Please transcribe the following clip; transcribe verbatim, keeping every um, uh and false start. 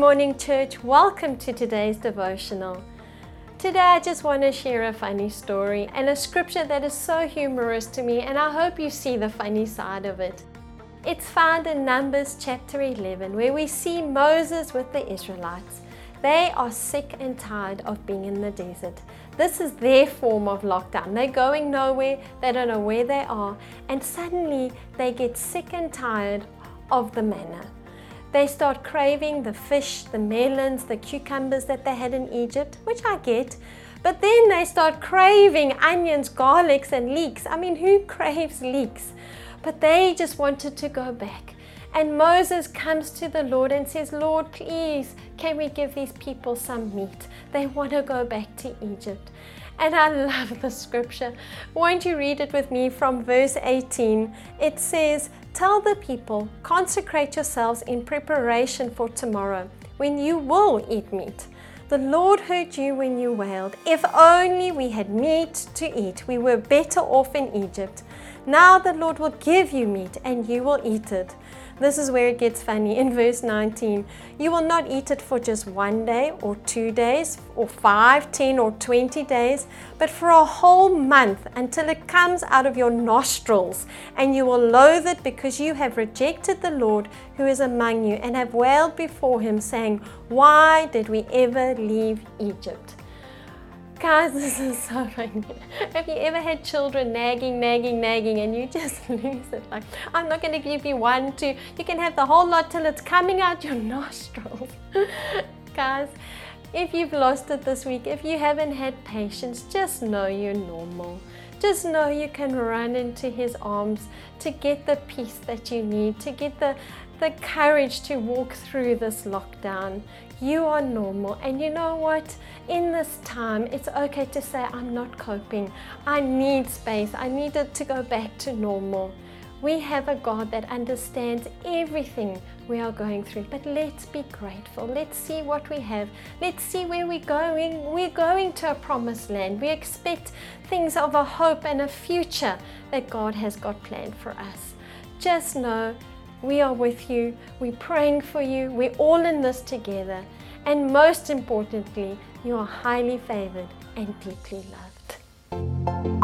morning, church. Welcome to today's devotional. Today I just want to share a funny story and a scripture that is so humorous to me, and I hope you see the funny side of it. It's found in Numbers chapter eleven, where we see Moses with the Israelites. They are sick and tired of being in the desert. This is their form of lockdown. They're going nowhere, they don't know where they are, and suddenly they get sick and tired of the manna. They start craving the fish, the melons, the cucumbers that they had in Egypt, which I get. But then they start craving onions, garlics, and leeks. I mean, who craves leeks? But they just wanted to go back. And Moses comes to the Lord and says, Lord, please, can we give these people some meat? They want to go back to Egypt. And I love the scripture. Won't you read it with me from verse eighteen? It says, tell the people, consecrate yourselves in preparation for tomorrow, when you will eat meat. The Lord heard you when you wailed. If only we had meat to eat. We were better off in Egypt. Now the Lord will give you meat and you will eat it. This is where it gets funny. In verse nineteen, you will not eat it for just one day or two days or five, ten or twenty days, but for a whole month until it comes out of your nostrils, and you will loathe it because you have rejected the Lord who is among you and have wailed before him, saying, why did we ever leave Egypt? Guys, this is so funny. Have you ever had children nagging, nagging, nagging, and you just lose it? Like, I'm not going to give you one, two. You can have the whole lot till it's coming out your nostrils. Guys, if you've lost it this week, if you haven't had patience, just know you're normal. Just know you can run into his arms to get the peace that you need, to get the, the courage to walk through this lockdown. You are normal, and you know what? In this time, it's okay to say, I'm not coping. I need space. I need it to go back to normal. We have a God that understands everything we are going through, but let's be grateful. Let's see what we have. Let's see where we're going. We're going to a promised land. We expect things of a hope and a future that God has got planned for us. Just know we are with you. We're praying for you. We're all in this together. And most importantly, you are highly favored and deeply loved.